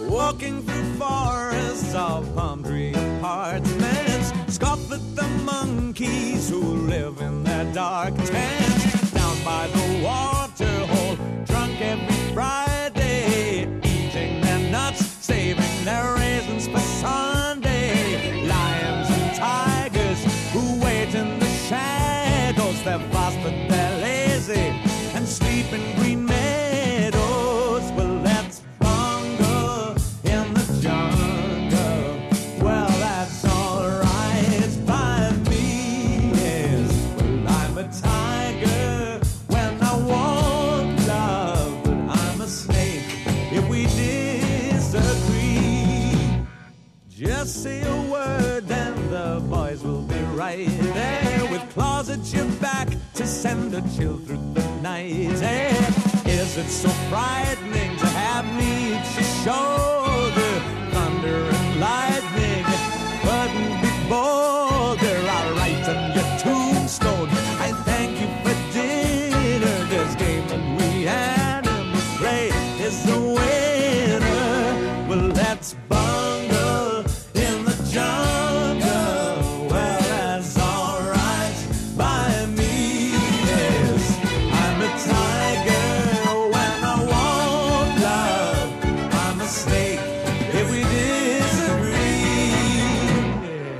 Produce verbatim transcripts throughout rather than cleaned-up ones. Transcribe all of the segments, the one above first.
walking through forests of palm tree apartments, scoff at the monkeys who live in their dark tents. Down by the water hole, drunk every Friday, eating their nuts, saving their raisins for Sunday. Lions and tigers who wait in the shadows, they're fast but they're lazy and sleep in green meadows. Well, that's bongo in the jungle. Well, that's alright by me, yes. Well, I'm a tiger when I want love, but I'm a snake if we disagree. Just say a word and the boys will be right there with claws at your back to send a chill through the night air. Is it so frightening to have me at your shoulder? Thunder and lightning couldn't be bolder. I'll write on your tombstone, I thank you for dinner. This game that we animals play is the winner. Well, that's bungle in the jungle. Well, that's alright by me, yes. I'm a tiger when I want love. I'm a snake if we disagree, yes.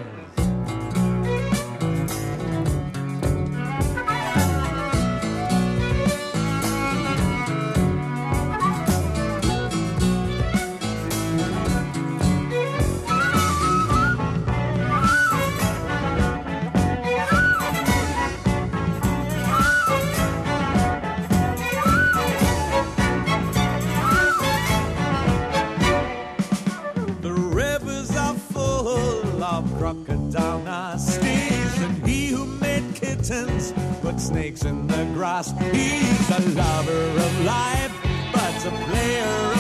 The rivers are full of crocodile nasties, and he who made kittens put snakes in the grass. He's a lover of life, but a player